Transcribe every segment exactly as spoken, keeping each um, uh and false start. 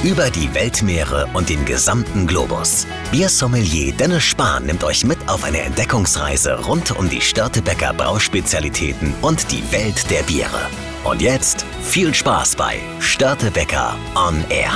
Über die Weltmeere und den gesamten Globus. Biersommelier Dennis Spahn nimmt euch mit auf eine Entdeckungsreise rund um die Störtebeker Brauspezialitäten und die Welt der Biere. Und jetzt viel Spaß bei Störtebeker on Air.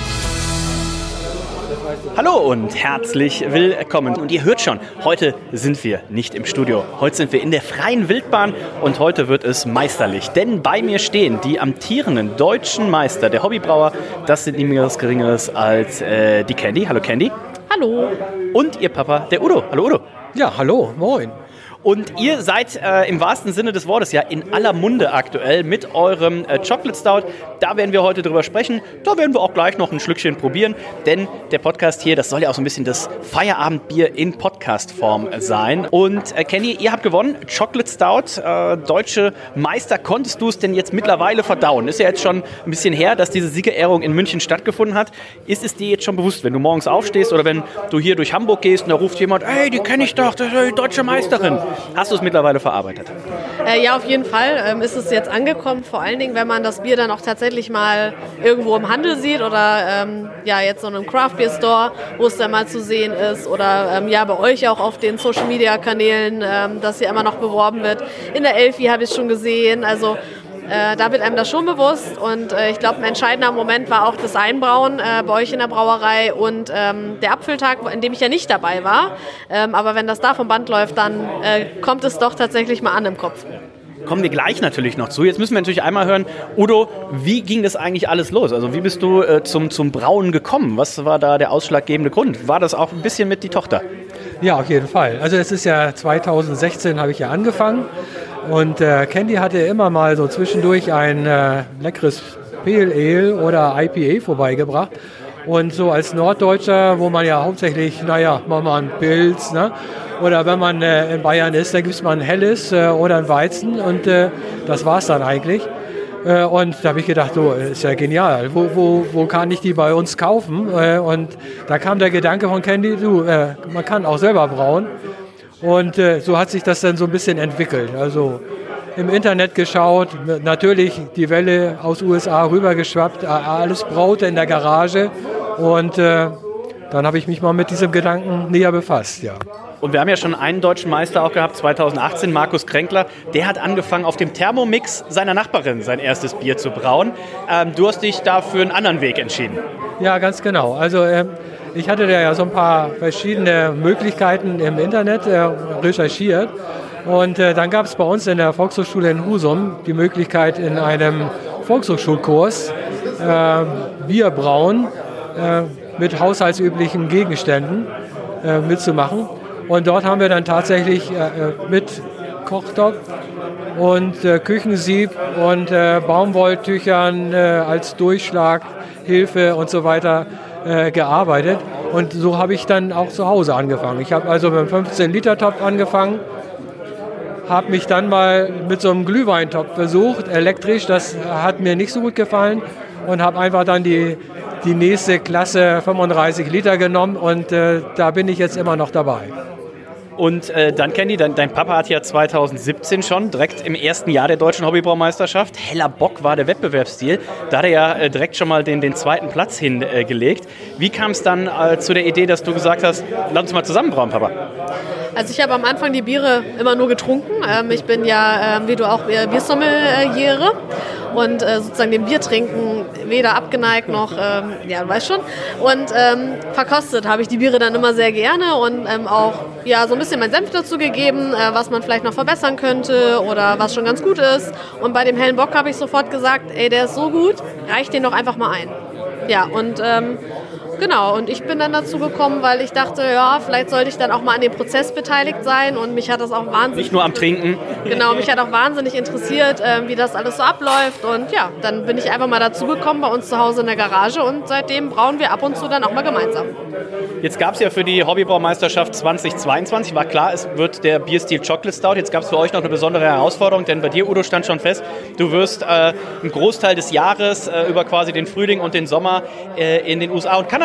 Hallo und herzlich willkommen. Und ihr hört schon, heute sind wir nicht im Studio. Heute sind wir in der freien Wildbahn und heute wird es meisterlich. Denn bei mir stehen die amtierenden deutschen Meister der Hobbybrauer. Das sind niemals Geringeres als äh, die Candy. Hallo Candy. Hallo. Und ihr Papa, der Udo. Hallo Udo. Ja, hallo, moin. Und ihr seid äh, im wahrsten Sinne des Wortes ja in aller Munde aktuell mit eurem äh, Chocolate Stout. Da werden wir heute drüber sprechen. Da werden wir auch gleich noch ein Schlückchen probieren. Denn der Podcast hier, das soll ja auch so ein bisschen das Feierabendbier in Podcast-Form sein. Und äh, Kenny, ihr habt gewonnen. Chocolate Stout, äh, deutsche Meister. Konntest du es denn jetzt mittlerweile verdauen? Ist ja jetzt schon ein bisschen her, dass diese Siegerehrung in München stattgefunden hat. Ist es dir jetzt schon bewusst, wenn du morgens aufstehst oder wenn du hier durch Hamburg gehst und da ruft jemand, hey, die kenne ich doch, das ist die deutsche Meisterin. Hast du es mittlerweile verarbeitet? Äh, ja, auf jeden Fall ähm, ist es jetzt angekommen. Vor allen Dingen, wenn man das Bier dann auch tatsächlich mal irgendwo im Handel sieht oder ähm, ja, jetzt so in einem Craft Beer Store, wo es dann mal zu sehen ist oder ähm, ja, bei euch auch auf den Social Media Kanälen, ähm, dass hier immer noch beworben wird. In der Elfi habe ich es schon gesehen. Also Äh, da wird einem das schon bewusst und äh, ich glaube, ein entscheidender Moment war auch das Einbrauen äh, bei euch in der Brauerei und ähm, der Apfeltag, in dem ich ja nicht dabei war. Ähm, aber wenn das da vom Band läuft, dann äh, kommt es doch tatsächlich mal an im Kopf. Kommen wir gleich natürlich noch zu. Jetzt müssen wir natürlich einmal hören, Udo, wie ging das eigentlich alles los? Also wie bist du äh, zum, zum Brauen gekommen? Was war da der ausschlaggebende Grund? War das auch ein bisschen mit die Tochter? Ja, auf jeden Fall. Also es ist ja zweitausendsechzehn habe ich ja angefangen und äh, Candy hatte immer mal so zwischendurch ein äh, leckeres Pale Ale oder I P A vorbeigebracht. Und so als Norddeutscher, wo man ja hauptsächlich, naja, machen wir einen Pilz, ne? Oder wenn man äh, in Bayern ist, da gibt es mal ein Helles äh, oder ein Weizen und äh, das war es dann eigentlich. Äh, und da habe ich gedacht, so, ist ja genial, wo, wo, wo kann ich die bei uns kaufen? Äh, und da kam der Gedanke von Candy, du, äh, man kann auch selber brauen. Und äh, so hat sich das dann so ein bisschen entwickelt. Also im Internet geschaut, natürlich die Welle aus U S A rübergeschwappt, alles braute in der Garage. Und äh, dann habe ich mich mal mit diesem Gedanken näher befasst, ja. Und wir haben ja schon einen deutschen Meister auch gehabt, zweitausendachtzehn, Markus Kränkler. Der hat angefangen, auf dem Thermomix seiner Nachbarin sein erstes Bier zu brauen. Ähm, du hast dich da für einen anderen Weg entschieden. Ja, ganz genau. Also ähm, ich hatte da ja so ein paar verschiedene Möglichkeiten im Internet äh, recherchiert. Und äh, dann gab es bei uns in der Volkshochschule in Husum die Möglichkeit, in einem Volkshochschulkurs äh, Bier brauen äh, mit haushaltsüblichen Gegenständen äh, mitzumachen. Und dort haben wir dann tatsächlich äh, mit Kochtopf und äh, Küchensieb und äh, Baumwolltüchern äh, als Durchschlaghilfe und so weiter äh, gearbeitet. Und so habe ich dann auch zu Hause angefangen. Ich habe also mit einem fünfzehn Liter Topf angefangen, habe mich dann mal mit so einem Glühweintopf versucht, elektrisch. Das hat mir nicht so gut gefallen und habe einfach dann die, die nächste Klasse fünfunddreißig Liter genommen und äh, da bin ich jetzt immer noch dabei. Und äh, dann, Candy, dein, dein Papa hat ja zweitausendsiebzehn schon, direkt im ersten Jahr der Deutschen Hobbybraumeisterschaft, Heller Bock war der Wettbewerbsstil, da hat er ja äh, direkt schon mal den, den zweiten Platz hingelegt. Äh, Wie kam es dann äh, zu der Idee, dass du gesagt hast, lass uns mal zusammen brauen, Papa? Also ich habe am Anfang die Biere immer nur getrunken. Ähm, ich bin ja, ähm, wie du auch, Biersommeliere und äh, sozusagen dem Biertrinken weder abgeneigt noch, ähm, ja, du weißt schon. Und ähm, verkostet habe ich die Biere dann immer sehr gerne und ähm, auch ja, so ein bisschen mein Senf dazu gegeben, äh, was man vielleicht noch verbessern könnte oder was schon ganz gut ist. Und bei dem hellen Bock habe ich sofort gesagt, ey, der ist so gut, reich den doch einfach mal ein. Ja, und ähm, genau, und ich bin dann dazu gekommen, weil ich dachte, ja, vielleicht sollte ich dann auch mal an dem Prozess beteiligt sein und mich hat das auch wahnsinnig... Nicht nur am Trinken. Genau, mich hat auch wahnsinnig interessiert, äh, wie das alles so abläuft und ja, dann bin ich einfach mal dazu gekommen bei uns zu Hause in der Garage und seitdem brauen wir ab und zu dann auch mal gemeinsam. Jetzt gab es ja für die Hobbybraumeisterschaft zweitausendzweiundzwanzig, war klar, es wird der Bierstil Chocolate Stout. Jetzt gab es für euch noch eine besondere Herausforderung, denn bei dir, Udo, stand schon fest, du wirst äh, einen Großteil des Jahres äh, über quasi den Frühling und den Sommer äh, in den U S A und Kanada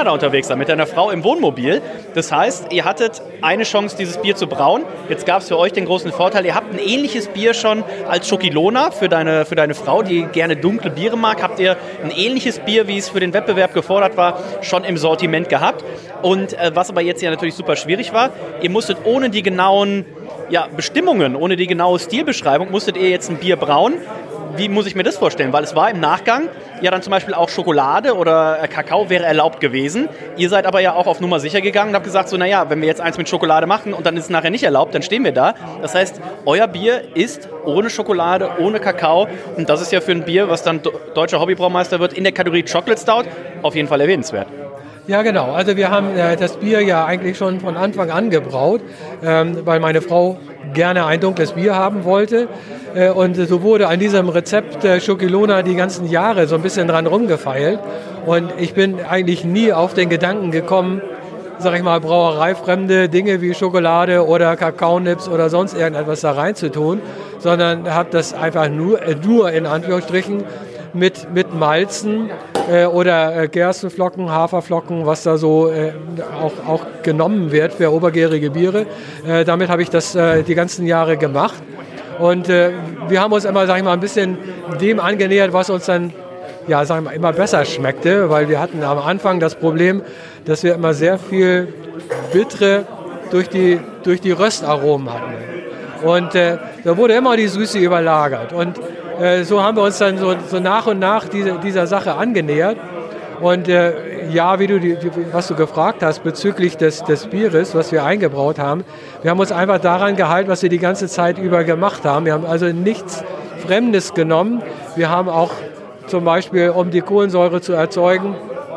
Kanada unterwegs seid, mit deiner Frau im Wohnmobil. Das heißt, ihr hattet eine Chance, dieses Bier zu brauen. Jetzt gab es für euch den großen Vorteil, ihr habt ein ähnliches Bier schon als Schokilona für deine, für deine Frau, die gerne dunkle Biere mag. Habt ihr ein ähnliches Bier, wie es für den Wettbewerb gefordert war, schon im Sortiment gehabt. Und äh, was aber jetzt ja natürlich super schwierig war, ihr musstet ohne die genauen ja, Bestimmungen, ohne die genaue Stilbeschreibung, musstet ihr jetzt ein Bier brauen. Wie muss ich mir das vorstellen? Weil es war im Nachgang ja dann zum Beispiel auch Schokolade oder Kakao wäre erlaubt gewesen. Ihr seid aber ja auch auf Nummer sicher gegangen und habt gesagt, so naja, wenn wir jetzt eins mit Schokolade machen und dann ist es nachher nicht erlaubt, dann stehen wir da. Das heißt, euer Bier ist ohne Schokolade, ohne Kakao und das ist ja für ein Bier, was dann deutscher Hobbybraumeister wird, in der Kategorie Chocolate Stout auf jeden Fall erwähnenswert. Ja, genau. Also wir haben äh, das Bier ja eigentlich schon von Anfang an gebraut, ähm, weil meine Frau gerne ein dunkles Bier haben wollte. Äh, und so wurde an diesem Rezept äh, Schokilona die ganzen Jahre so ein bisschen dran rumgefeilt. Und ich bin eigentlich nie auf den Gedanken gekommen, sag ich mal, brauereifremde Dinge wie Schokolade oder Kakaonips oder sonst irgendetwas da reinzutun, sondern habe das einfach nur, äh, nur in Anführungsstrichen mit, mit Malzen äh, oder äh, Gerstenflocken, Haferflocken, was da so äh, auch, auch genommen wird für obergärige Biere. Äh, damit habe ich das äh, die ganzen Jahre gemacht. Und äh, wir haben uns immer, sag ich mal, ein bisschen dem angenähert, was uns dann ja, sag ich mal, immer besser schmeckte, weil wir hatten am Anfang das Problem, dass wir immer sehr viel Bittere durch die, durch die Röstaromen hatten. Und äh, da wurde immer die Süße überlagert. Und äh, so haben wir uns dann so, so nach und nach diese, dieser Sache angenähert. Und äh, ja, wie du die, die, was du gefragt hast bezüglich des, des Bieres, was wir eingebraut haben, wir haben uns einfach daran gehalten, was wir die ganze Zeit über gemacht haben. Wir haben also nichts Fremdes genommen. Wir haben auch zum Beispiel, um die Kohlensäure zu erzeugen,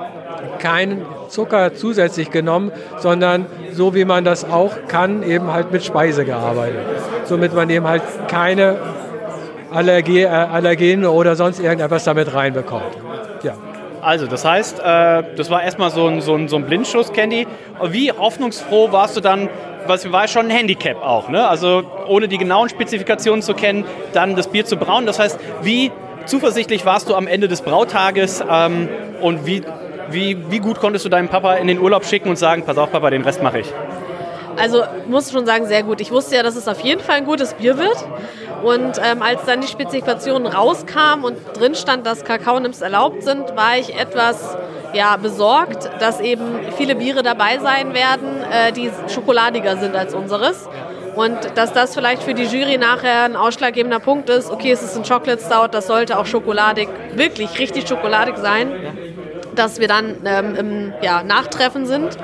keinen Zucker zusätzlich genommen, sondern so wie man das auch kann, eben halt mit Speise gearbeitet. Somit man eben halt keine Allergie, äh, Allergene oder sonst irgendetwas damit reinbekommt. Ja. Also, das heißt, äh, das war erstmal so ein, so ein, so ein Blindschuss, Candy. Wie hoffnungsfroh warst du dann, was war schon ein Handicap auch, ne? Also, ohne die genauen Spezifikationen zu kennen, dann das Bier zu brauen. Das heißt, wie zuversichtlich warst du am Ende des Brautages ähm, und wie, wie, wie gut konntest du deinen Papa in den Urlaub schicken und sagen, pass auf Papa, den Rest mache ich? Also muss schon sagen, sehr gut. Ich wusste ja, dass es auf jeden Fall ein gutes Bier wird. Und ähm, als dann die Spezifikationen rauskamen und drin stand, dass Kakaonips erlaubt sind, war ich etwas ja, besorgt, dass eben viele Biere dabei sein werden, äh, die schokoladiger sind als unseres. Und dass das vielleicht für die Jury nachher ein ausschlaggebender Punkt ist, okay, es ist ein Chocolate Stout, das sollte auch schokoladig, wirklich richtig schokoladig sein, dass wir dann ähm, im ja, Nachtreffen sind.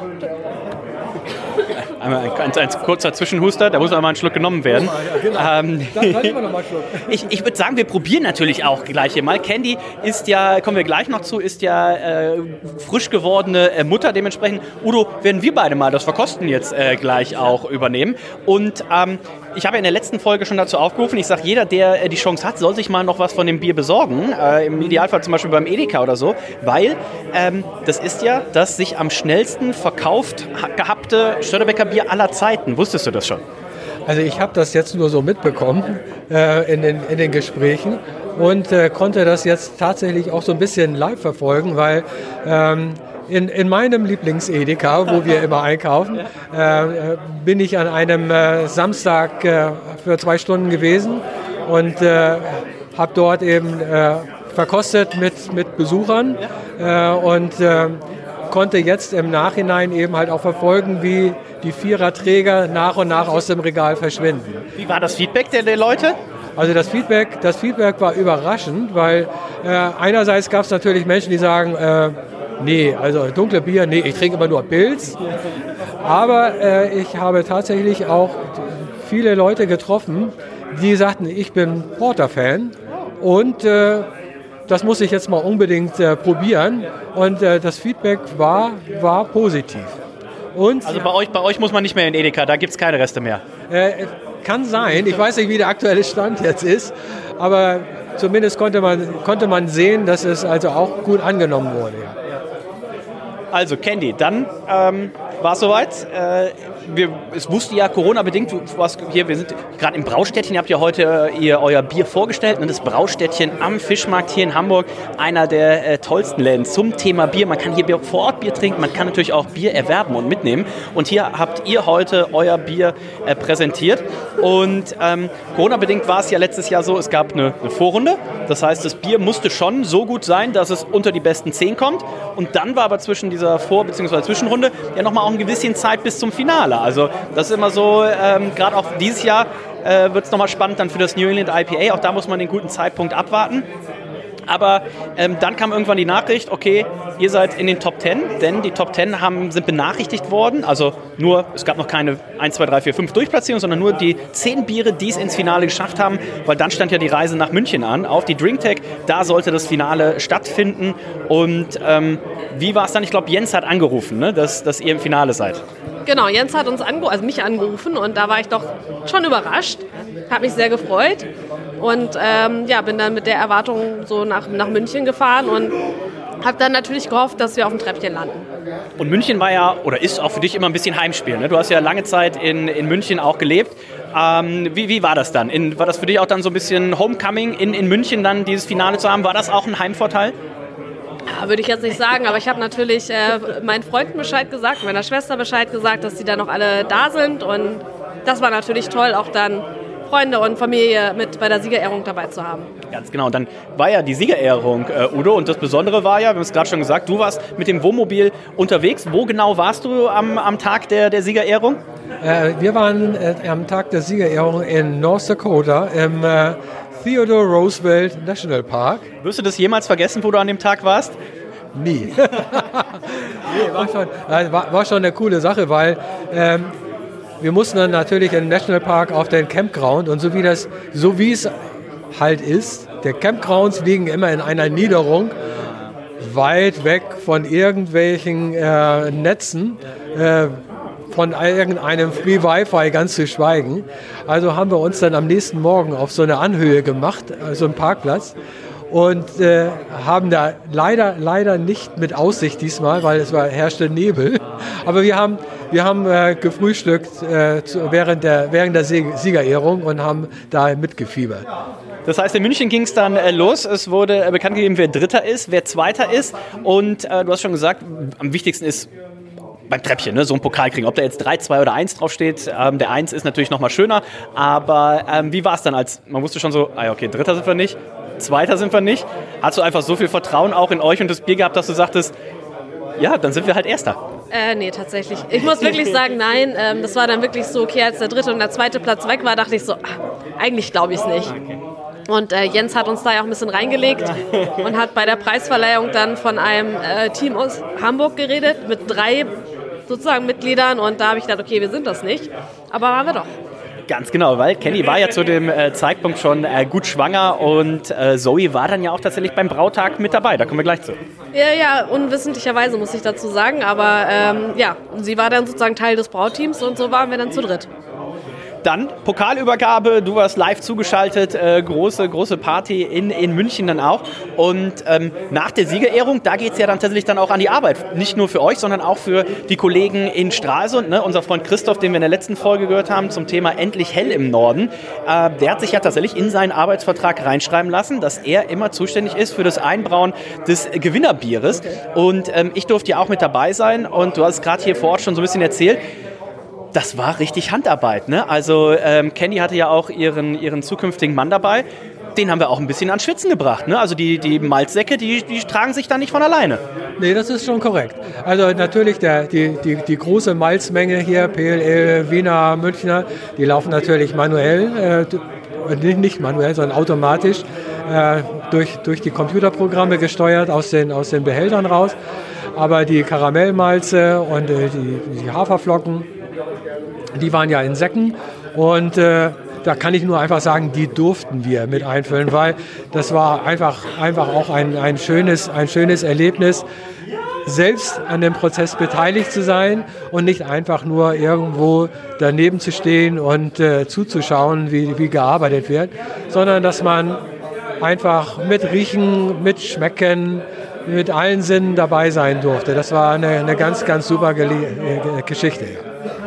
Einmal ein, ein, ein kurzer Zwischenhuster, da muss einmal ein Schluck genommen werden. Ähm, ich ich würde sagen, wir probieren natürlich auch gleich hier mal. Candy ist ja, kommen wir gleich noch zu, ist ja äh, frisch gewordene äh, Mutter. Dementsprechend, Udo, werden wir beide mal das Verkosten jetzt äh, gleich auch übernehmen. Und ähm, ich habe ja in der letzten Folge schon dazu aufgerufen, ich sage, jeder, der äh, die Chance hat, soll sich mal noch was von dem Bier besorgen. Äh, Im Idealfall zum Beispiel beim Edeka oder so. Weil ähm, das ist ja das sich am schnellsten verkauft ha- gehabte Störtebeker Bier aller Zeiten. Wusstest du das schon? Also ich habe das jetzt nur so mitbekommen äh, in, den, in den Gesprächen und äh, konnte das jetzt tatsächlich auch so ein bisschen live verfolgen, weil ähm, in, in meinem Lieblings-Edeka, wo wir immer einkaufen, äh, bin ich an einem äh, Samstag äh, für zwei Stunden gewesen und äh, habe dort eben äh, verkostet mit, mit Besuchern äh, und äh, konnte jetzt im Nachhinein eben halt auch verfolgen, wie die Viererträger nach und nach aus dem Regal verschwinden. Wie war das Feedback der, der Leute? Also das Feedback, das Feedback war überraschend, weil äh, einerseits gab es natürlich Menschen, die sagen, äh, nee, also dunkle Bier, nee, ich trinke immer nur Pils. Aber äh, ich habe tatsächlich auch viele Leute getroffen, die sagten, ich bin Porter-Fan und äh, das muss ich jetzt mal unbedingt äh, probieren. Und äh, das Feedback war, war positiv. Und, also bei euch, bei euch muss man nicht mehr in Edeka, da gibt es keine Reste mehr. Äh, kann sein, ich weiß nicht, wie der aktuelle Stand jetzt ist, aber zumindest konnte man, konnte man sehen, dass es also auch gut angenommen wurde. Also Candy, dann ähm, war es soweit. Äh, wir, es wusste ja Corona-bedingt, du warst hier, wir sind gerade im Braustädtchen, ihr habt ja heute äh, ihr, euer Bier vorgestellt. Und das Braustädtchen am Fischmarkt hier in Hamburg, einer der äh, tollsten Läden zum Thema Bier. Man kann hier Bier, vor Ort Bier trinken, man kann natürlich auch Bier erwerben und mitnehmen. Und hier habt ihr heute euer Bier äh, präsentiert. Und ähm, Corona-bedingt war es ja letztes Jahr so, es gab eine, eine Vorrunde. Das heißt, das Bier musste schon so gut sein, dass es unter die besten zehn kommt. Und dann war aber zwischen dieser Vor- bzw. Zwischenrunde ja nochmal auch ein bisschen Zeit bis zum Finale. Also das ist immer so, ähm, gerade auch dieses Jahr äh, wird es nochmal spannend dann für das New England I P A. Auch da muss man den guten Zeitpunkt abwarten. Aber ähm, dann kam irgendwann die Nachricht, okay, ihr seid in den Top Ten, denn die Top Ten haben, sind benachrichtigt worden. Also nur, es gab noch keine eins, zwei, drei, vier, fünf Durchplatzierungen, sondern nur die zehn Biere, die es ins Finale geschafft haben, weil dann stand ja die Reise nach München an, auf die DrinkTech. Da sollte das Finale stattfinden. Und ähm, wie war es dann? Ich glaube, Jens hat angerufen, ne, dass, dass ihr im Finale seid. Genau, Jens hat uns angerufen, also mich angerufen und da war ich doch schon überrascht, habe mich sehr gefreut und ähm, ja, bin dann mit der Erwartung so nach, nach München gefahren und habe dann natürlich gehofft, dass wir auf dem Treppchen landen. Und München war ja, oder ist auch für dich immer ein bisschen Heimspiel, ne? Du hast ja lange Zeit in, in München auch gelebt. Ähm, wie, wie war das dann? In, war das für dich auch dann so ein bisschen Homecoming in, in München, dann dieses Finale zu haben? War das auch ein Heimvorteil? Ja, würde ich jetzt nicht sagen, aber ich habe natürlich äh, meinen Freunden Bescheid gesagt, meiner Schwester Bescheid gesagt, dass die dann noch alle da sind und das war natürlich toll, auch dann Freunde und Familie mit bei der Siegerehrung dabei zu haben. Ganz genau, und dann war ja die Siegerehrung, äh, Udo, und das Besondere war ja, wir haben es gerade schon gesagt, du warst mit dem Wohnmobil unterwegs. Wo genau warst du am, am Tag der, der Siegerehrung? Äh, wir waren äh, am Tag der Siegerehrung in North Dakota im äh, Theodore Roosevelt National Park. Wirst du das jemals vergessen, wo du an dem Tag warst? Nie. nee, war, schon, war, war schon eine coole Sache, weil ähm, wir mussten dann natürlich im Nationalpark auf den Campground und so wie das, so wie es halt ist, der Campgrounds liegen immer in einer Niederung, weit weg von irgendwelchen äh, Netzen, äh, von irgendeinem Free Wi-Fi ganz zu schweigen. Also haben wir uns dann am nächsten Morgen auf so eine Anhöhe gemacht, also einen Parkplatz, und äh, haben da leider, leider nicht mit Aussicht diesmal, weil es war, herrschte Nebel. Aber wir haben, wir haben äh, gefrühstückt äh, zu, während der, während der Siegerehrung und haben da mitgefiebert. Das heißt, in München ging es dann äh, los. Es wurde äh, bekannt gegeben, wer Dritter ist, wer Zweiter ist. Und äh, du hast schon gesagt, am wichtigsten ist beim Treppchen, ne, so ein Pokal kriegen. Ob da jetzt drei, zwei oder eins draufsteht, ähm, der eins ist natürlich noch mal schöner. Aber ähm, wie war es dann, als man wusste schon so, ah, okay, Dritter sind wir nicht, Zweiter sind wir nicht. Hast du einfach so viel Vertrauen auch in euch und das Bier gehabt, dass du sagtest, ja, dann sind wir halt Erster? Äh, nee, tatsächlich. Ich muss wirklich sagen, nein. Ähm, das war dann wirklich so, okay, als der dritte und der zweite Platz weg war, dachte ich so, ach, eigentlich glaube ich es nicht. Okay. Und äh, Jens hat uns da ja auch ein bisschen reingelegt und hat bei der Preisverleihung dann von einem äh, Team aus Hamburg geredet, mit drei sozusagen Mitgliedern. Und da habe ich gedacht, okay, wir sind das nicht. Aber waren wir doch. Ganz genau, weil Kenny war ja zu dem äh, Zeitpunkt schon äh, gut schwanger und äh, Zoe war dann ja auch tatsächlich beim Brautag mit dabei. Da kommen wir gleich zu. Ja, ja, unwissentlicherweise muss ich dazu sagen. Aber ähm, ja, sie war dann sozusagen Teil des Brautteams und so waren wir dann zu dritt. Dann Pokalübergabe, du warst live zugeschaltet, äh, große, große Party in, in München dann auch. Und ähm, nach der Siegerehrung, da geht es ja dann tatsächlich dann auch an die Arbeit. Nicht nur für euch, sondern auch für die Kollegen in Stralsund. Ne? Unser Freund Christoph, den wir in der letzten Folge gehört haben, zum Thema Endlich hell im Norden, äh, der hat sich ja tatsächlich in seinen Arbeitsvertrag reinschreiben lassen, dass er immer zuständig ist für das Einbrauen des Gewinnerbieres. Und ähm, ich durfte ja auch mit dabei sein und du hast es gerade hier vor Ort schon so ein bisschen erzählt. Das war richtig Handarbeit, ne? Also ähm, Kenny hatte ja auch ihren, ihren zukünftigen Mann dabei. Den haben wir auch ein bisschen ans Schwitzen gebracht, ne? Also die, die Malzsäcke, die, die tragen sich dann nicht von alleine. Nee, das ist schon korrekt. Also natürlich der, die, die, die große Malzmenge hier, P L L, Wiener, Münchner, die laufen natürlich manuell, äh, nicht, nicht manuell, sondern automatisch äh, durch, durch die Computerprogramme gesteuert aus den, aus den Behältern raus. Aber die Karamellmalze und äh, die, die Haferflocken, die waren ja in Säcken und äh, da kann ich nur einfach sagen, die durften wir mit einfüllen, weil das war einfach, einfach auch ein, ein, schönes, ein schönes Erlebnis, selbst an dem Prozess beteiligt zu sein und nicht einfach nur irgendwo daneben zu stehen und äh, zuzuschauen, wie, wie gearbeitet wird, sondern dass man einfach mit Riechen, mit Schmecken, mit allen Sinnen dabei sein durfte. Das war eine, eine ganz, ganz super Gele- Geschichte.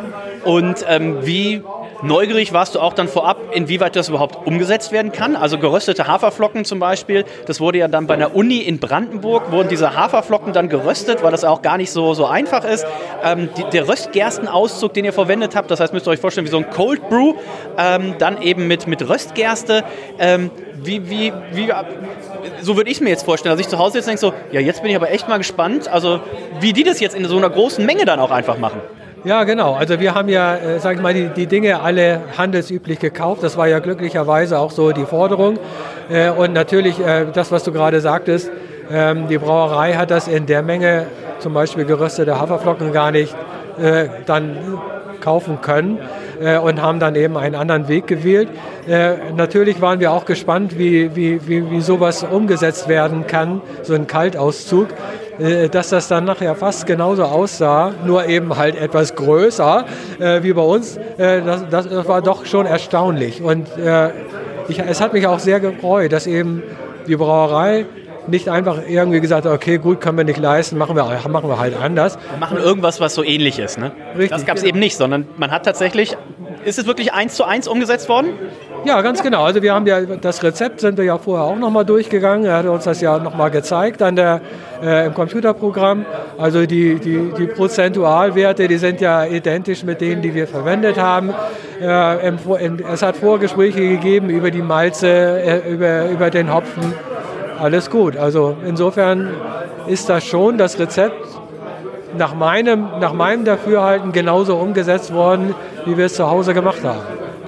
Und ähm, wie neugierig warst du auch dann vorab, inwieweit das überhaupt umgesetzt werden kann? Also geröstete Haferflocken zum Beispiel, das wurde ja dann bei einer Uni in Brandenburg, wurden diese Haferflocken dann geröstet, weil das auch gar nicht so, so einfach ist. Ähm, die, der Röstgerstenauszug, den ihr verwendet habt, das heißt, müsst ihr euch vorstellen, wie so ein Cold Brew, ähm, dann eben mit, mit Röstgerste. Ähm, wie, wie, wie, so würde ich es mir jetzt vorstellen, dass ich zu Hause jetzt denke so, ja, jetzt bin ich aber echt mal gespannt, also wie die das jetzt in so einer großen Menge dann auch einfach machen. Ja, genau. Also wir haben ja, äh, sag ich mal, die, die Dinge alle handelsüblich gekauft. Das war ja glücklicherweise auch so die Forderung. Äh, und natürlich, äh, das, was du gerade sagtest, ähm, die Brauerei hat das in der Menge, zum Beispiel geröstete Haferflocken, gar nicht äh, dann kaufen können äh, und haben dann eben einen anderen Weg gewählt. Äh, natürlich waren wir auch gespannt, wie, wie, wie, wie sowas umgesetzt werden kann, so ein Kaltauszug. Dass das dann nachher fast genauso aussah, nur eben halt etwas größer äh, wie bei uns, äh, das, das war doch schon erstaunlich. Und äh, ich, es hat mich auch sehr gefreut, dass eben die Brauerei nicht einfach irgendwie gesagt hat, okay, gut, können wir nicht leisten, machen wir, machen wir halt anders. Wir machen irgendwas, was so ähnlich ist, ne? Richtig, das gab es genau. eben nicht, sondern man hat tatsächlich, ist es wirklich eins zu eins umgesetzt worden? Ja, ganz genau. Also wir haben ja das Rezept sind wir ja vorher auch nochmal durchgegangen. Er hat uns das ja nochmal gezeigt an der, äh, im Computerprogramm. Also die, die, die Prozentualwerte, die sind ja identisch mit denen, die wir verwendet haben. Äh, im, im, es hat Vorgespräche gegeben über die Malze, äh, über, über den Hopfen. Alles gut. Also insofern ist das schon das Rezept nach meinem, nach meinem Dafürhalten genauso umgesetzt worden, wie wir es zu Hause gemacht haben.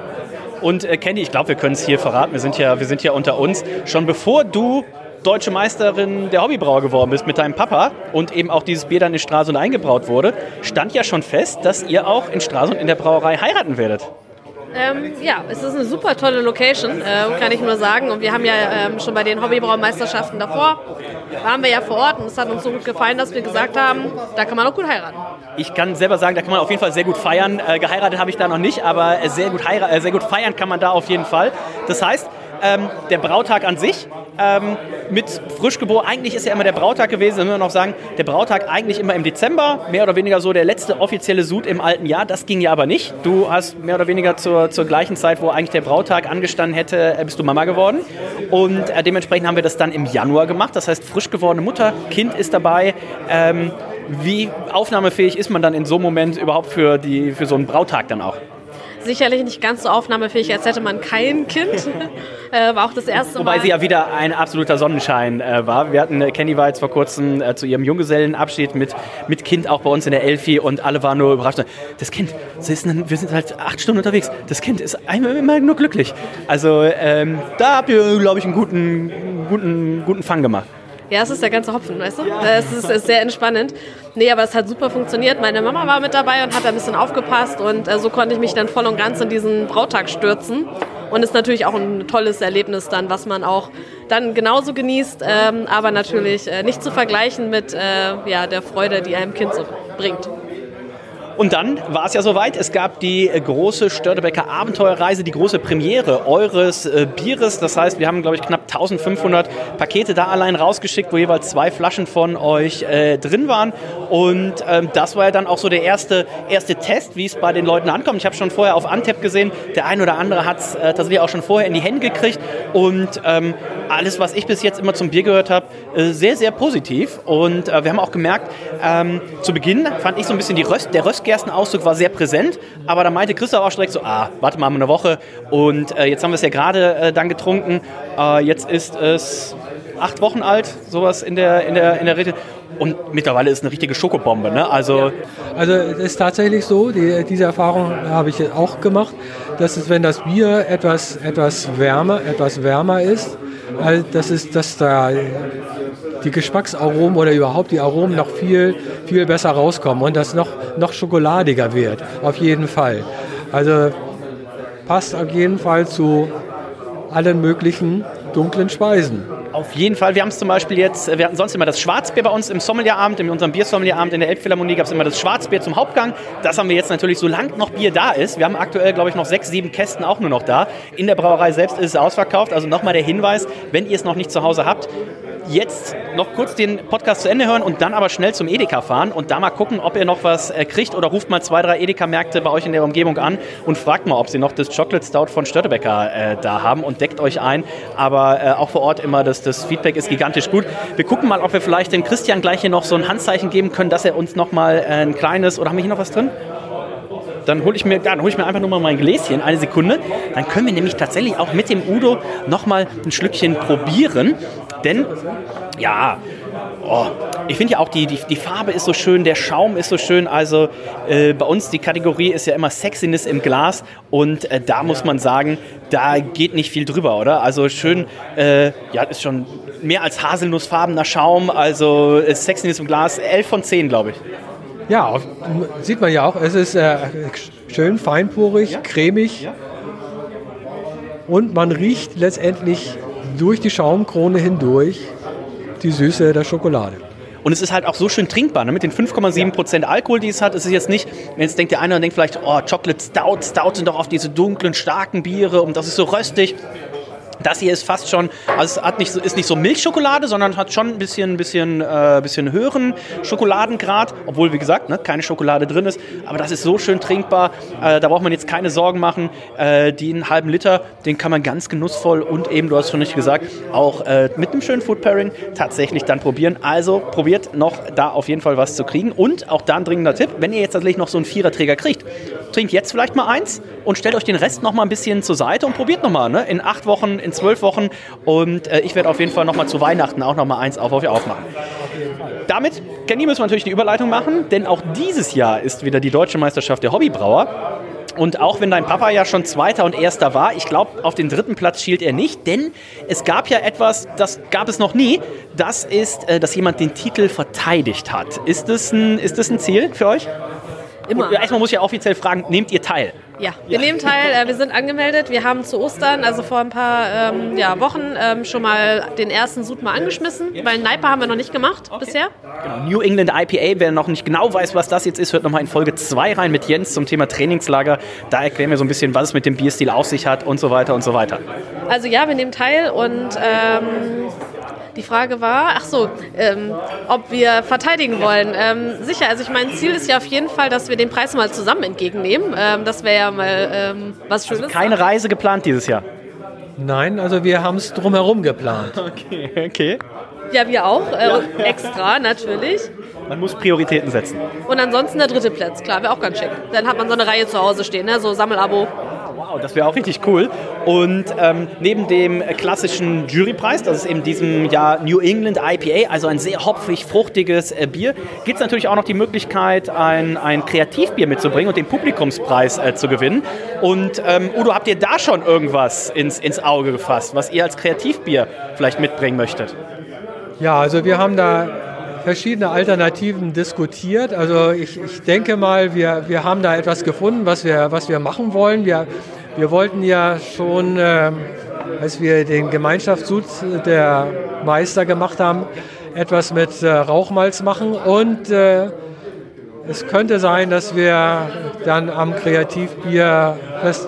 Und äh, Candy, ich glaube, wir können es hier verraten, wir sind ja, wir sind ja unter uns. Schon bevor du deutsche Meisterin der Hobbybrauer geworden bist mit deinem Papa und eben auch dieses Bier dann in Stralsund eingebraut wurde, stand ja schon fest, dass ihr auch in Stralsund in der Brauerei heiraten werdet. Ähm, ja, es ist eine super tolle Location, äh, kann ich nur sagen. Und wir haben ja ähm, schon bei den Hobbybraumeisterschaften davor, waren wir ja vor Ort und es hat uns so gut gefallen, dass wir gesagt haben, da kann man auch gut heiraten. Ich kann selber sagen, da kann man auf jeden Fall sehr gut feiern. Äh, geheiratet habe ich da noch nicht, aber sehr gut, heira- äh, sehr gut feiern kann man da auf jeden Fall. Das heißt, ähm, der Brautag an sich ähm, mit Frischgebot, eigentlich ist ja immer der Brautag gewesen, wenn wir noch sagen, der Brautag eigentlich immer im Dezember, mehr oder weniger so der letzte offizielle Sud im alten Jahr, das ging ja aber nicht. Du hast mehr oder weniger zur, zur gleichen Zeit, wo eigentlich der Brautag angestanden hätte, bist du Mama geworden und äh, dementsprechend haben wir das dann im Januar gemacht, das heißt frisch gewordene Mutter, Kind ist dabei. Ähm, wie aufnahmefähig ist man dann in so einem Moment überhaupt für, die, für so einen Brautag dann auch? Sicherlich nicht ganz so aufnahmefähig, als hätte man kein Kind. äh, war auch das erste Wobei Mal. sie ja wieder ein absoluter Sonnenschein äh, war. Wir hatten, äh, Candy war jetzt vor kurzem äh, zu ihrem Junggesellenabschied mit, mit Kind auch bei uns in der Elfi und alle waren nur überrascht. Das Kind, sie ist ein, wir sind halt acht Stunden unterwegs, das Kind ist einmal immer nur glücklich. Also ähm, da habt ihr, glaube ich, einen guten, guten, guten Fang gemacht. Ja, es ist der ganze Hopfen, weißt du? Es ist, ist sehr entspannend. Nee, aber es hat super funktioniert. Meine Mama war mit dabei und hat ein bisschen aufgepasst und äh, so konnte ich mich dann voll und ganz in diesen Brautag stürzen. Und ist natürlich auch ein tolles Erlebnis dann, was man auch dann genauso genießt, ähm, aber natürlich äh, nicht zu vergleichen mit äh, ja, der Freude, die einem Kind so bringt. Und dann war es ja soweit, es gab die äh, große Störtebeker Abenteuerreise, die große Premiere eures äh, Bieres. Das heißt, wir haben, glaube ich, knapp eintausendfünfhundert Pakete da allein rausgeschickt, wo jeweils zwei Flaschen von euch äh, drin waren. Und ähm, das war ja dann auch so der erste, erste Test, wie es bei den Leuten ankommt. Ich habe schon vorher auf Antep gesehen, der ein oder andere hat es äh, tatsächlich auch schon vorher in die Hände gekriegt. Und ähm, alles, was ich bis jetzt immer zum Bier gehört habe, äh, sehr, sehr positiv. Und äh, wir haben auch gemerkt, ähm, zu Beginn fand ich so ein bisschen die Röst, der Röst Gerstenauszug war sehr präsent, aber da meinte Christoph auch direkt so, ah, warte mal eine Woche und äh, jetzt haben wir es ja gerade äh, dann getrunken, äh, jetzt ist es acht Wochen alt, sowas in der, in der, in der Rede und mittlerweile ist es eine richtige Schokobombe, ne? Also, also es ist tatsächlich so, die, diese Erfahrung habe ich auch gemacht, dass es, wenn das Bier etwas, etwas wärmer, etwas wärmer ist, also das ist, dass da die Geschmacksaromen oder überhaupt die Aromen noch viel, viel besser rauskommen und das noch, noch schokoladiger wird, auf jeden Fall. Also passt auf jeden Fall zu allen möglichen dunklen Speisen. Auf jeden Fall. Wir haben es zum Beispiel jetzt, wir hatten sonst immer das Schwarzbier bei uns im Sommelierabend, in unserem Biersommelierabend in der Elbphilharmonie gab es immer das Schwarzbier zum Hauptgang. Das haben wir jetzt natürlich, solange noch Bier da ist. Wir haben aktuell, glaube ich, noch sechs, sieben Kästen auch nur noch da. In der Brauerei selbst ist es ausverkauft. Also nochmal der Hinweis, wenn ihr es noch nicht zu Hause habt, jetzt noch kurz den Podcast zu Ende hören und dann aber schnell zum Edeka fahren und da mal gucken, ob ihr noch was äh, kriegt oder ruft mal zwei, drei Edeka-Märkte bei euch in der Umgebung an und fragt mal, ob sie noch das Chocolate Stout von Störtebeker äh, da haben und deckt euch ein. Aber äh, auch vor Ort immer, das, das Feedback ist gigantisch gut. Wir gucken mal, ob wir vielleicht dem Christian gleich hier noch so ein Handzeichen geben können, dass er uns noch mal äh, ein kleines, oder haben wir hier noch was drin? Dann hole ich, mir, dann hol ich mir einfach nur mal mein Gläschen, eine Sekunde. Dann können wir nämlich tatsächlich auch mit dem Udo noch mal ein Schlückchen probieren. Denn, ja, oh, ich finde ja auch, die, die, die Farbe ist so schön, der Schaum ist so schön. Also äh, bei uns, die Kategorie ist ja immer Sexiness im Glas. Und äh, da muss man sagen, da geht nicht viel drüber, oder? Also schön, äh, ja, ist schon mehr als haselnussfarbener Schaum. Also äh, Sexiness im Glas, elf von zehn, glaube ich. Ja, auf, sieht man ja auch, es ist äh, schön feinporig, ja, cremig, ja, und man riecht letztendlich durch die Schaumkrone hindurch die Süße der Schokolade. Und es ist halt auch so schön trinkbar, ne? Mit den fünf Komma sieben Prozent Alkohol, die es hat. Es ist jetzt nicht, wenn jetzt denkt der eine und denkt vielleicht, oh, Chocolate Stout, Stout sind doch oft diese dunklen, starken Biere und das ist so röstig. Das hier ist fast schon, also es hat nicht so, ist nicht so Milchschokolade, sondern hat schon ein bisschen, bisschen, äh, bisschen höheren Schokoladengrad, obwohl, wie gesagt, ne, keine Schokolade drin ist. Aber das ist so schön trinkbar, äh, da braucht man jetzt keine Sorgen machen. Äh, den halben Liter, den kann man ganz genussvoll und eben, du hast schon nicht gesagt, auch äh, mit einem schönen Food Pairing tatsächlich dann probieren. Also probiert noch da auf jeden Fall was zu kriegen. Und auch da ein dringender Tipp, wenn ihr jetzt tatsächlich noch so einen Viererträger kriegt, trinkt jetzt vielleicht mal eins und stellt euch den Rest noch mal ein bisschen zur Seite und probiert noch mal, ne? In acht Wochen, in zwölf Wochen und äh, ich werde auf jeden Fall noch mal zu Weihnachten auch noch mal eins auf euch aufmachen. Damit, Kenny, müssen wir natürlich die Überleitung machen, denn auch dieses Jahr ist wieder die Deutsche Meisterschaft der Hobbybrauer. Und auch wenn dein Papa ja schon Zweiter und Erster war, ich glaube, auf den dritten Platz schielt er nicht, denn es gab ja etwas, das gab es noch nie, das ist, äh, dass jemand den Titel verteidigt hat. Ist das ein, ist das ein Ziel für euch? Immer. Erstmal muss ich ja offiziell fragen, nehmt ihr teil? Ja, wir ja. nehmen teil, äh, wir sind angemeldet, wir haben zu Ostern, also vor ein paar ähm, ja, Wochen, ähm, schon mal den ersten Sud mal angeschmissen, ja. weil Neipa haben wir noch nicht gemacht okay. bisher. Genau, New England I P A, wer noch nicht genau weiß, was das jetzt ist, hört nochmal in Folge zwei rein mit Jens zum Thema Trainingslager. Da erklären wir so ein bisschen, was es mit dem Bierstil auf sich hat und so weiter und so weiter. Also ja, wir nehmen teil und ähm, die Frage war, ach so, ähm, ob wir verteidigen wollen. Ähm, sicher, also ich mein Ziel ist ja auf jeden Fall, dass wir den Preis mal zusammen entgegennehmen. Ähm, das wäre ja mal ähm, was Schönes. Also keine Reise geplant dieses Jahr? Nein, also wir haben es drumherum geplant. Okay, okay. Ja, wir auch, äh, ja. extra natürlich. Man muss Prioritäten setzen. Und ansonsten der dritte Platz, klar, wäre auch ganz schick. Dann hat man so eine Reihe zu Hause stehen, ne? So Sammelabo. Wow, das wäre auch richtig cool. Und ähm, neben dem klassischen Jurypreis, das ist in diesem Jahr New England I P A, also ein sehr hopfig, fruchtiges äh, Bier, gibt es natürlich auch noch die Möglichkeit, ein, ein Kreativbier mitzubringen und den Publikumspreis äh, zu gewinnen. Und ähm, Udo, habt ihr da schon irgendwas ins, ins Auge gefasst, was ihr als Kreativbier vielleicht mitbringen möchtet? Ja, also wir haben da verschiedene Alternativen diskutiert. Also ich, ich denke mal, wir, wir haben da etwas gefunden, was wir, was wir machen wollen. Wir, wir wollten ja schon, äh, als wir den Gemeinschaftssud der Meister gemacht haben, etwas mit äh, Rauchmalz machen. Und äh, es könnte sein, dass wir dann am Kreativbier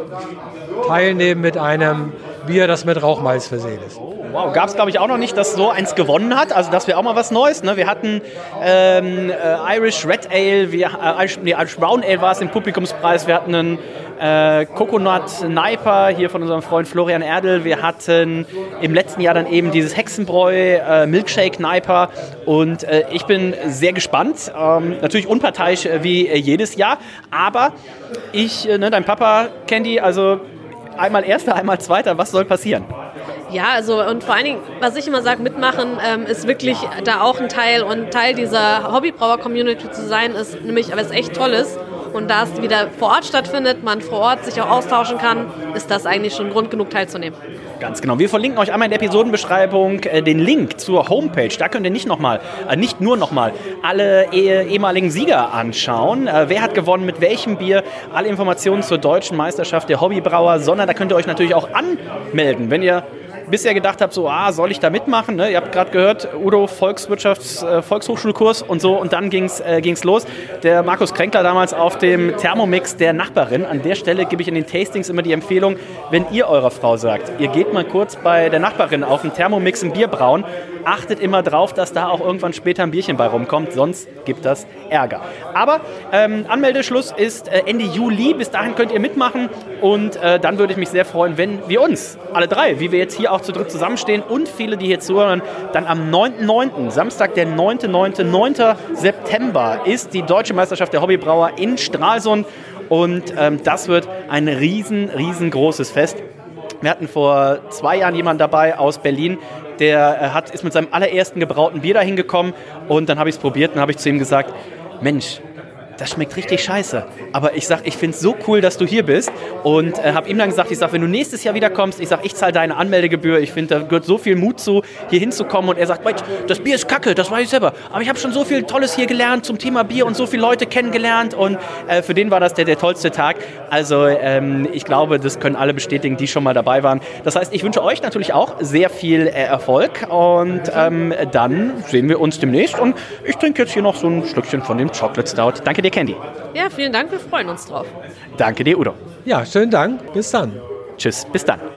teilnehmen mit einem Bier, das mit Rauchmalz versehen ist. Wow, gab es glaube ich auch noch nicht, dass so eins gewonnen hat. Also das wäre auch mal was Neues. Ne? Wir hatten ähm, äh, Irish Red Ale, wir, äh, Irish, nee, Irish Brown Ale war es im Publikumspreis. Wir hatten einen äh, Coconut Neipa hier von unserem Freund Florian Erdl. Wir hatten im letzten Jahr dann eben dieses Hexenbräu äh, Milkshake Neipa. Und äh, ich bin sehr gespannt. Ähm, natürlich unparteiisch äh, wie äh, jedes Jahr. Aber ich, äh, ne, dein Papa, Candy, also einmal Erster, einmal Zweiter. Was soll passieren? Ja, also und vor allen Dingen, was ich immer sage, mitmachen ähm, ist wirklich da auch ein Teil und Teil dieser Hobbybrauer-Community zu sein, ist nämlich was echt Tolles. Und da es wieder vor Ort stattfindet, man vor Ort sich auch austauschen kann, ist das eigentlich schon Grund genug teilzunehmen. Ganz genau. Wir verlinken euch einmal in der Episodenbeschreibung äh, den Link zur Homepage. Da könnt ihr nicht nochmal, äh, nicht nur nochmal alle eh, ehemaligen Sieger anschauen. Äh, wer hat gewonnen, mit welchem Bier, alle Informationen zur Deutschen Meisterschaft der Hobbybrauer, sondern da könnt ihr euch natürlich auch anmelden, wenn ihr bisher gedacht habe, so, ah, soll ich da mitmachen? Ne? Ihr habt gerade gehört, Udo, Volkswirtschafts-, äh, Volkshochschulkurs und so, und dann ging es äh, ging's los. Der Markus Kränkler damals auf dem Thermomix der Nachbarin. An der Stelle gebe ich in den Tastings immer die Empfehlung, wenn ihr eurer Frau sagt, ihr geht mal kurz bei der Nachbarin auf den Thermomix ein Bier brauen, achtet immer drauf, dass da auch irgendwann später ein Bierchen bei rumkommt, sonst gibt das Ärger. Aber ähm, Anmeldeschluss ist äh, Ende Juli, bis dahin könnt ihr mitmachen, und äh, dann würde ich mich sehr freuen, wenn wir uns, alle drei, wie wir jetzt hier auch zu dritt zusammenstehen, und viele, die hier zuhören, dann am neunten neunten, Samstag, der neunte neunte, neunten September, ist die Deutsche Meisterschaft der Hobbybrauer in Stralsund, und ähm, das wird ein riesen, riesengroßes Fest. Wir hatten vor zwei Jahren jemanden dabei aus Berlin, der äh, hat, ist mit seinem allerersten gebrauten Bier dahin gekommen, und dann habe ich es probiert und habe ich zu ihm gesagt, Mensch, das schmeckt richtig scheiße. Aber ich sag, ich finde es so cool, dass du hier bist, und äh, habe ihm dann gesagt, ich sag, wenn du nächstes Jahr wiederkommst, ich sag, ich zahle deine Anmeldegebühr. Ich finde, da gehört so viel Mut zu, hier hinzukommen. Und er sagt, Mensch, das Bier ist kacke, das weiß ich selber. Aber ich habe schon so viel Tolles hier gelernt zum Thema Bier und so viele Leute kennengelernt, und äh, für den war das der, der tollste Tag. Also ähm, ich glaube, das können alle bestätigen, die schon mal dabei waren. Das heißt, ich wünsche euch natürlich auch sehr viel äh, Erfolg, und ähm, dann sehen wir uns demnächst, und ich trinke jetzt hier noch so ein Schlückchen von dem Chocolate Stout. Danke dir, Candy. Ja, vielen Dank, wir freuen uns drauf. Danke dir, Udo. Ja, schönen Dank. Bis dann. Tschüss, bis dann.